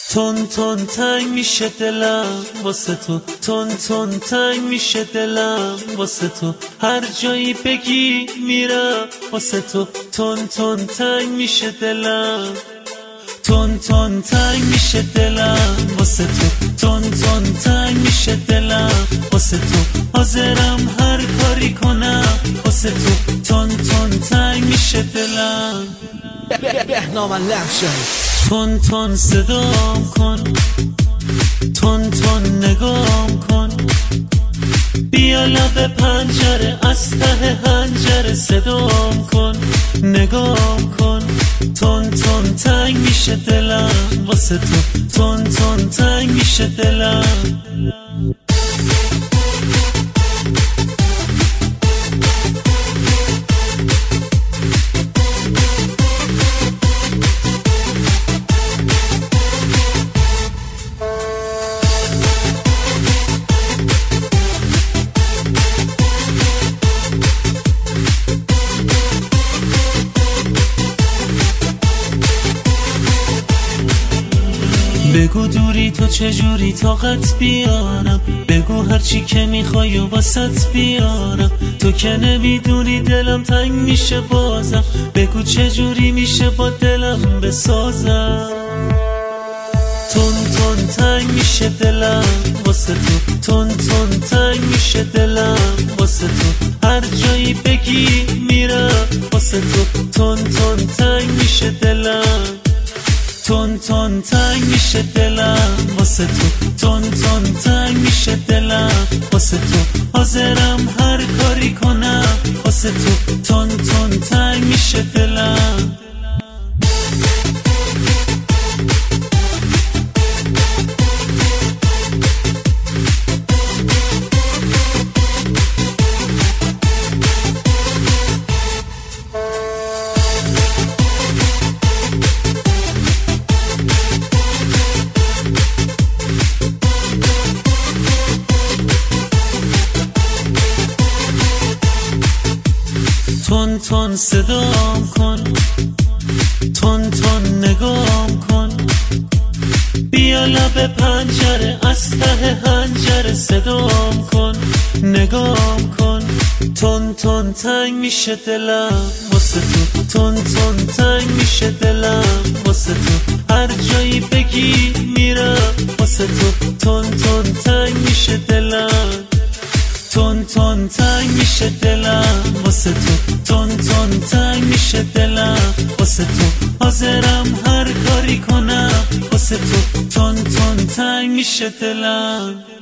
تون تون تنگ میشه دلم واسه تو، تون تون تنگ میشه دلم واسه تو، هر جایی بگی میرم واسه تو، تون تون تنگ میشه دلم، تون تون تنگ میشه دلم واسه تو، تون تون تنگ میشه دلم واسه تو، حاضرم هر کاری کنم واسه تو، تون تون تنگ میشه دلم. بهنام لحشم تون تون صدام کن، تون تون نگام کن، بیا لب پنجره از ته حنجره صدام کن، نگام کن، تون تون تنگ میشه دلم واسه تو، تون تون تنگ میشه دلم. بگو دوری تو چجوری طاقت بیارم، بگو هرچی که میخوای و واسط بیارم، تو که نمیدونی دلم تنگ میشه بازم، بگو چجوری میشه با دلم بسازم. تون تون تنگ میشه دلم واسه تو، تون تون تنگ میشه دلم واسه تو، هر جایی بگی میرم واسه تو، تون تون تنگ میشه دلم، تون تون تنگ میشه دلم واسه تو، تون تون تنگ میشه دلم واسه تو، حاضرم هر کاری کنم واسه تو، تون تون تنگ میشه دلم. تون تون صدام کن، تون تون نگام کن، بیا لب پنجره از ته حنجره صدام کن، نگام کن، تون تون تنگ میشه دلم واسه تو، تون تون تنگ میشه دلم واسه تو، هر جایی بگی میرم واسه تو، تون تون تنگ میشه دلم، تون تون تنگ میشه دلم واسه تو، تون تون تنگ میشه دلم واسه تو، حاضرم هر کاری کنم واسه تو، تون تون تنگ میشه دلم.